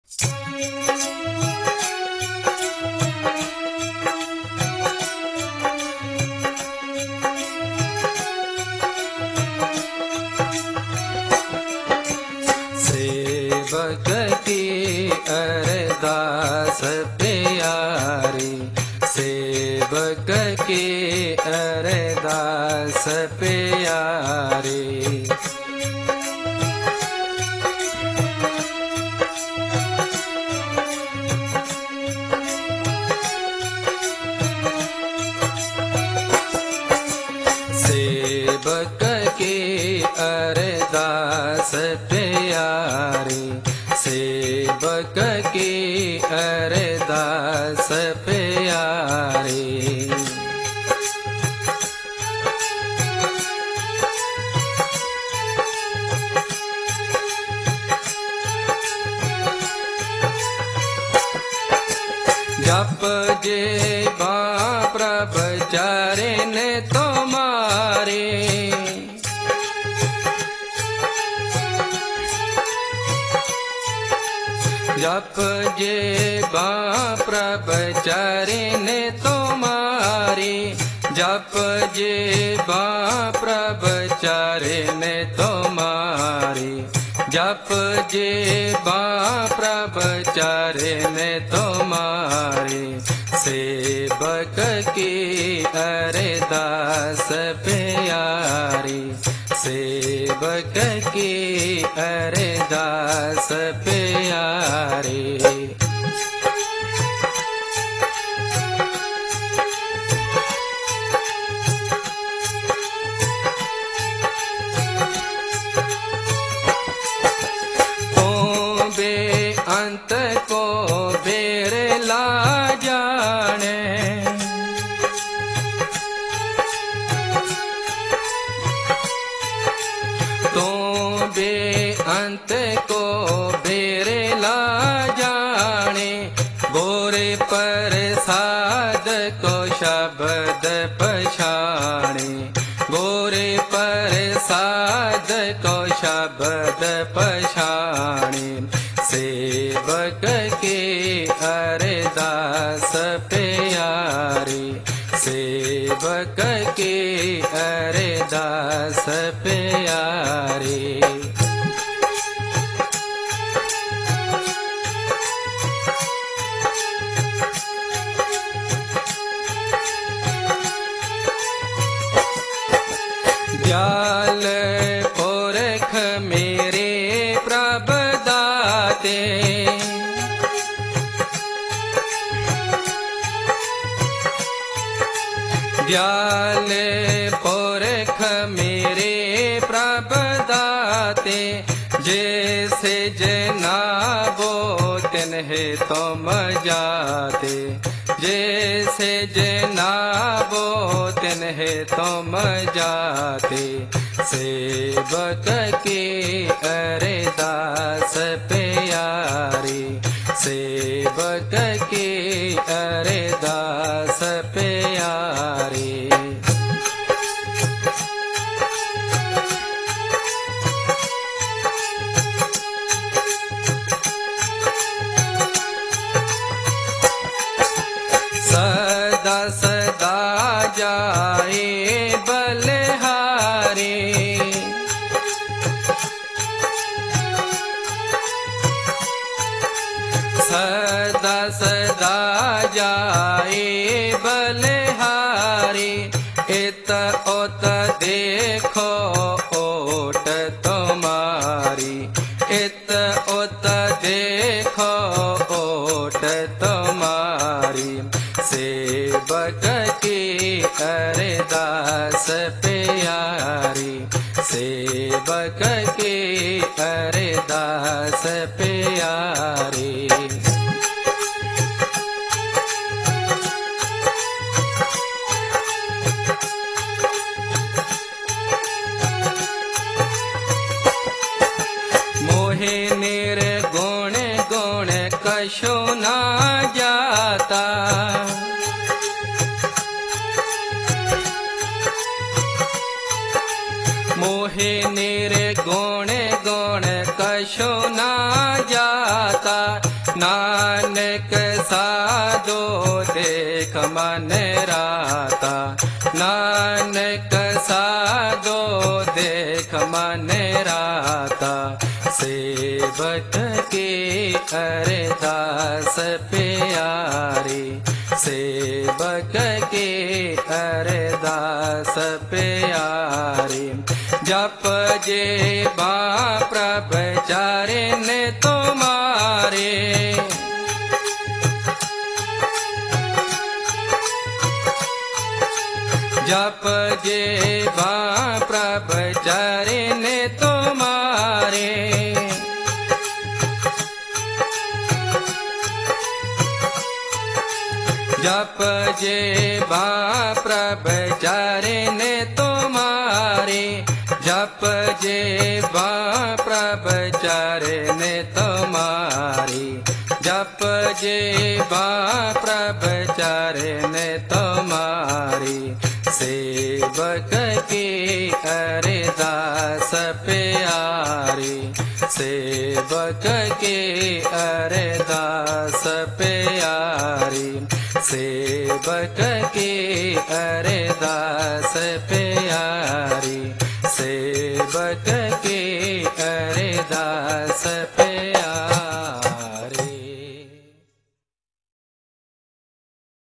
सेवक की अरदास प्यारी, सेवक की अरदास प्यारी। सेवक की अरदास प्यारी, सेवक की अरदास प्यारी। जप जे प्रभ चरण तुम्हारे, जप जे प्रभ चरण तुम्हारे, जप जे प्रभ चरण तुम्हारे, जप जे प्रभ चरण तुम्हारे। सेवक की अरदास प्यारी, सेवक की अरदास प्यारी। अंत को बेर ला जाने, तो बे अंत को बेर ला जाने। गोरे प्रसाद को शब्द पछाणे, गोरे प्रसाद को शब्द पछाणे। सेवक की अरदास प्यारी, सेवक की अरदास प्यारी। दयाल पुरख मेरे प्रभ दाते, दयाल पुरख मेरे प्रभ दाते। जैसे जनाबो तिन्हे तुम जाते, जैसे जनाबो तिन्हे तुम जाते। सेवक की अरदास प्यारी, सेवक की अरदास प्यारी। सदा सदा जाए बलिहारी, सदा सदा जाए बलिहारी। इत उत देखो ओट तुम्हारी, इत उत देखो ओट तुम्हारी। सेवक की अरदास प्यारी, सेवक की अरदास प्यारी। मोहे निर्गुण गुण कशो ना जाता, मोहे निर्गुण गुण कशो ना जाता। नानक साधो देख मन राता, नानक साधो देख मन राता, सेवक के अरदास प्यारी, सेवक के अरदास प्यारी। जप जे बा प्रभ चरण तुम्हारे, जप जे बा प्रभ चरण तुम्हारे, जप जे बा प्रभ चरण तुम्हारे, जप जे बा प्रभ चरण तुम्हारे, जप जे बा प्रभ चरण तुम्हारे। सेवक के अरदास प्यारी, सेवक के अरदास प्यारी, सेवक के अरदास प्यारी, सेवक के अरदास प्यारी।